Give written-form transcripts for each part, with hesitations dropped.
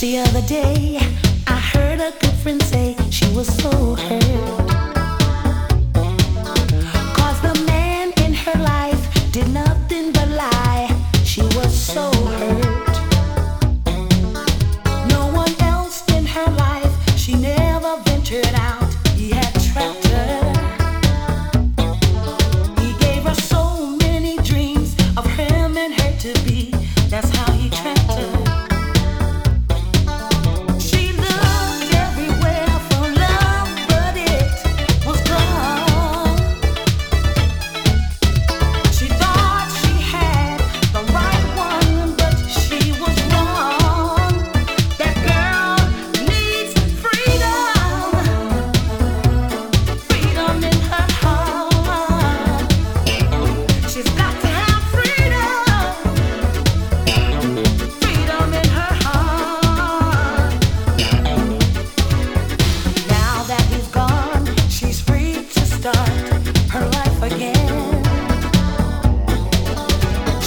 The other day, I heard a good friend say she was so hurt. 'Cause the man in her life did nothing but lie. She was so hurt. No one else in her life, she never ventured out. He had trapped her. He gave her so many dreams of him and her to be. That's how he trapped her.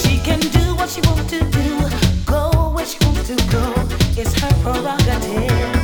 She wants to do, go where she wants to go. It's her prerogative.